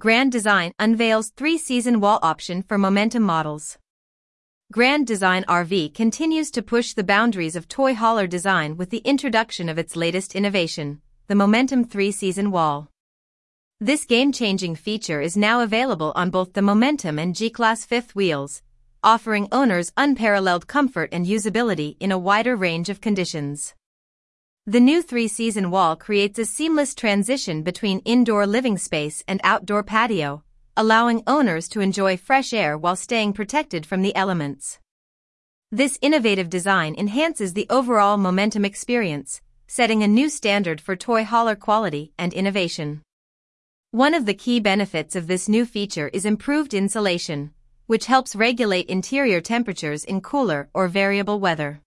Grand Design unveils 3-season wall option for Momentum models. Grand Design RV continues to push the boundaries of toy hauler design with the introduction of its latest innovation, the Momentum 3-season wall. This game-changing feature is now available on both the Momentum and G-Class fifth wheels, offering owners unparalleled comfort and usability in a wider range of conditions. The new 3-season wall creates a seamless transition between indoor living space and outdoor patio, allowing owners to enjoy fresh air while staying protected from the elements. This innovative design enhances the overall Momentum experience, setting a new standard for toy hauler quality and innovation. One of the key benefits of this new feature is improved insulation, which helps regulate interior temperatures in cooler or variable weather.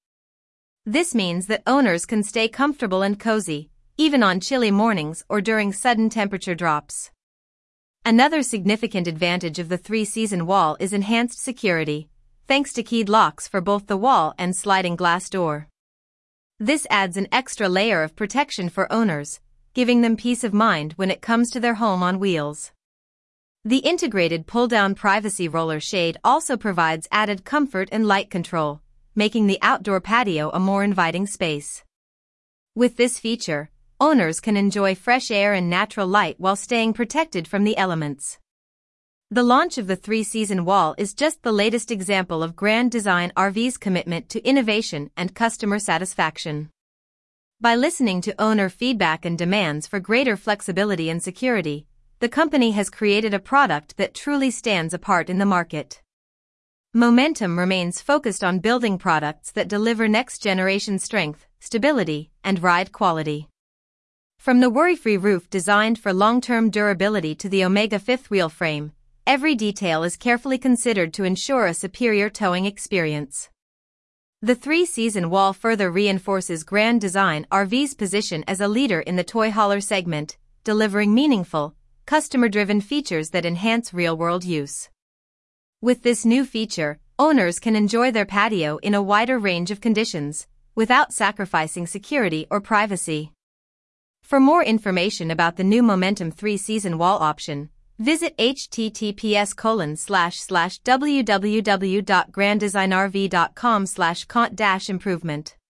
This means that owners can stay comfortable and cozy, even on chilly mornings or during sudden temperature drops. Another significant advantage of the 3-season wall is enhanced security, thanks to keyed locks for both the wall and sliding glass door. This adds an extra layer of protection for owners, giving them peace of mind when it comes to their home on wheels. The integrated pull-down privacy roller shade also provides added comfort and light control, making the outdoor patio a more inviting space. With this feature, owners can enjoy fresh air and natural light while staying protected from the elements. The launch of the 3-season wall is just the latest example of Grand Design RV's commitment to innovation and customer satisfaction. By listening to owner feedback and demands for greater flexibility and security, the company has created a product that truly stands apart in the market. Momentum remains focused on building products that deliver next-generation strength, stability, and ride quality. From the worry-free roof designed for long-term durability to the Omega fifth wheel frame, every detail is carefully considered to ensure a superior towing experience. The 3-season wall further reinforces Grand Design RV's position as a leader in the toy hauler segment, delivering meaningful, customer-driven features that enhance real-world use. With this new feature, owners can enjoy their patio in a wider range of conditions, without sacrificing security or privacy. For more information about the new Momentum 3-season wall option, visit https://www.granddesignrv.com/cont-improvement.